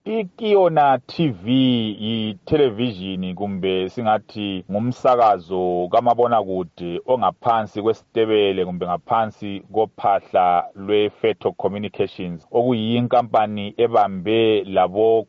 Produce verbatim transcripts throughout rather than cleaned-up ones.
iKiona T V yi-television kumbe singathi ngumsakazo kamabonakude ongaphansi kwesitebele kumbe ngaphansi kophahla lwe-Feto Communications okuyinkampani ebambe labo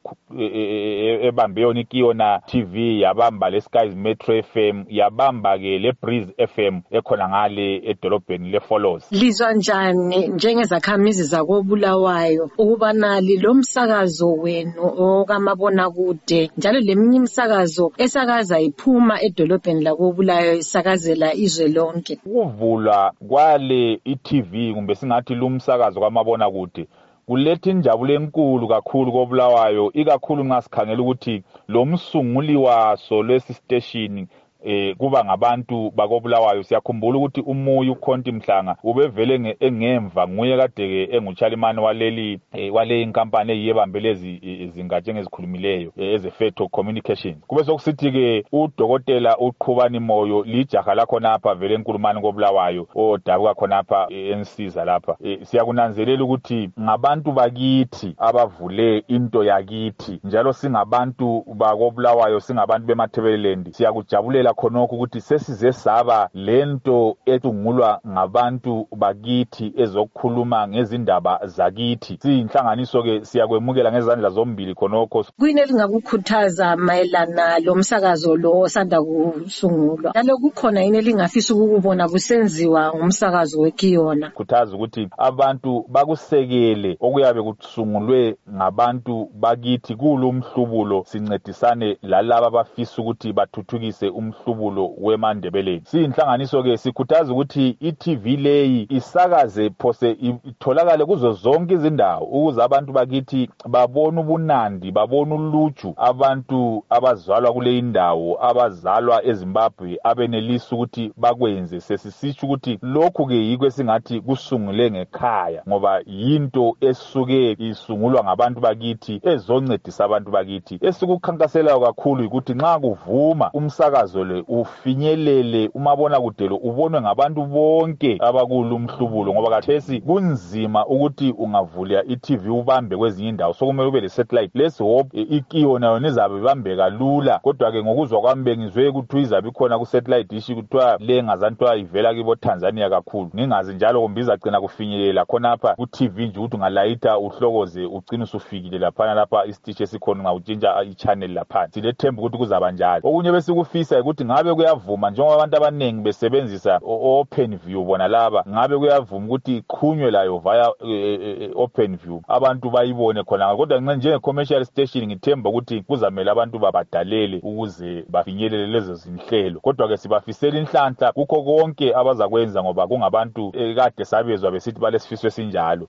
ebambe yona iKiona T V yabamba leSky's Metro F M yabamba ke leBreeze F M ekhona ngale edolobheni leFollows. Lizwa njani njengezakhamizi zakoBulawayo ukuba nali lo msakazo wenu okamabonakude njalo leminye imisakazo esakaza iphuma edolobheni lakoBulawayo isakazela izwe lonke? Ukuvulwa kwale i-T V kumbe singathi lumsakazo kamabonakude kuletha injabulo enkulu kakhulu koBulawayo, ikakhulu nxa sikhangela ukuthi lo msunguli waso lesi station eh kuba ngabantu bakoBulawayo. Siyakhumbula ukuthi uMuyi uKhonti Mhlanga ubevele engemva nguye kade ke enguchalimane waleli wale inkampani eyebambelezi izingatshe ngezikhulumileyo ezeFeto Communications. Kube sokusithi ke uDokotela uQhubani Moyo lijaha lakho napha vele enkulumani koBulawayo odabuka khona lapha ensiza lapha. Siyakunanzelela ukuthi ngabantu bakithi abavule into yakithi, njalo singabantu bakoBulawayo, singabantu bemaThebeleland. Siyakujabulela khonokho ukuthi sesize saba lento ecungulwa ngabantu bakithi ezokukhuluma ngezindaba zakithi. Siyinhlanganiso ke siyakwemukela ngezandla zombili khonokho. Kuyini elingakukhuthaza mayelana lo msakazo lo osanda kusungulwa? Njalo kukhona yini elingafisa ukubona kusenziwa ngumsakazo weKiona? Khuthaza ukuthi abantu bakusekele okuyabe kusungulwe ngabantu bakithi kulumhlubulo, sincedisane lalabo abafisa ukuthi bathuthukise umhlubulo weMandebeleni. Siyinhlanganiso ke sikhuthaza ukuthi i-T V leyi isakaze phose itholakale kuzo zonke izindawo ukuze abantu bakithi babone ubunandi, babone uluju, abantu abazalwa kule indawo, abazalwa eZimbabwe abenelisa ukuthi bakwenze. Sesisitsho ukuthi lokhu ke yikho singathi kusungule ngekhaya, ngoba yinto esuke isungulwa ngabantu bakithi ezoncedisa abantu bakithi. Esikukhankasela kakhulu ukuthi nxa kuvuma umsakazo le ufinyelele umabonakude lo ubonwe ngabantu bonke abakulumhlubulo, ngoba kathesi kunzima ukuthi ungavula i-T V ubambe kwezinye indawo, sokumele ube le-satellite. Let's hope iKiona yona izabe ibambeka lula, kodwa ke ngokuzwa kwami bengizwe ukuthi izabe ikhona ku-satellite dish kuthiwa le ngazantwa ivela kibo Tanzania kakhulu. Ngingazi njalo kumbe izagcina kufinyelela khonapha ku-T V nje ukuthi ungalayita uhlokoze ugcina usufikile laphana lapha isiteshi esikhona ngawutshintsha i-channel lapha. Silethemba ukuthi kuzaba njalo. Okunye besikufisa ukuthi ngabe kuyavuma njengoba abantu abanengi besebenzisa OpenView bona laba, ngabe kuyavuma ukuthi iqhunywe layo via OpenView abantu bayibone khona. Kodwa njenge commercial station ngithemba ukuthi kuzamela abantu babadalele ukuze bafinyelele lezo zinhlelo. Kodwa ke sibafisela inhlanhla kukho konke abazakwenza ngoba kungabantu ekade sabezwa besithi balesifiso esinjalo.